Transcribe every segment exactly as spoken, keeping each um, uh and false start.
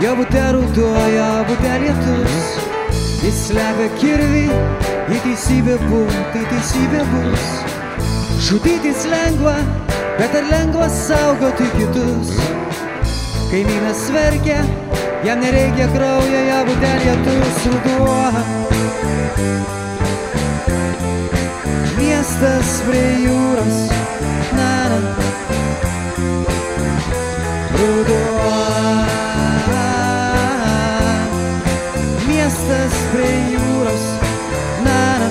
Javute ruduoja, bute lietus, jis slepia kirvį, į teisybę bus, tai teisybė bus. Žudytis lengva, bet ar lengva saugoti kitus? Kaimynas verkia, jam nereikia kraujo, javute lietus ruduo. Miestas prie jūros, na, na, ruduo. Miestas prie jūros, na, na.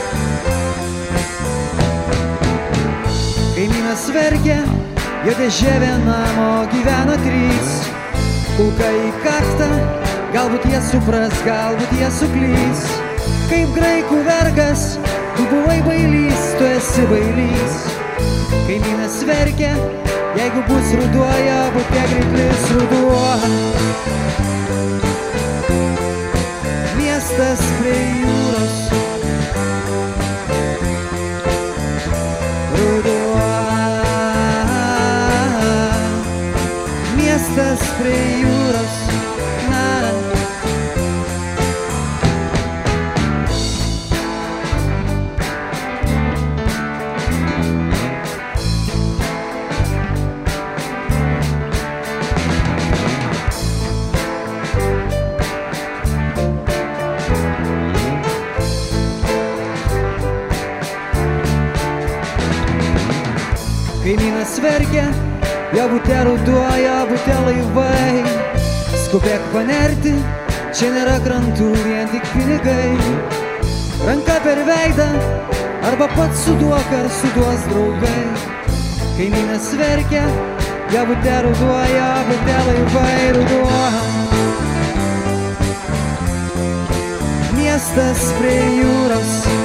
Kaimynas verkia, jo dėžė namo gyvena trys. Kulka į kaktą, galbūt jie supras, galbūt jie suklys. Kaip graikų vergas, tu buvai bailys, tu esi bailys. Kaimynas verkia, jeigu bus ruduo, javute greit ruduo. Miestas prie jūros, ruduo. Miestas prie jūros, na. Kaimynas verkia, javute ruduo, javute laivai. Skubėk panerti, čia nėra krantų, vien tik pinigai. Ranka per veidą, arba pats suduok, ar suduos draugai. Kaimynas verkia, javute ruduo, javute laivai ruduo. Miestas prie jūros,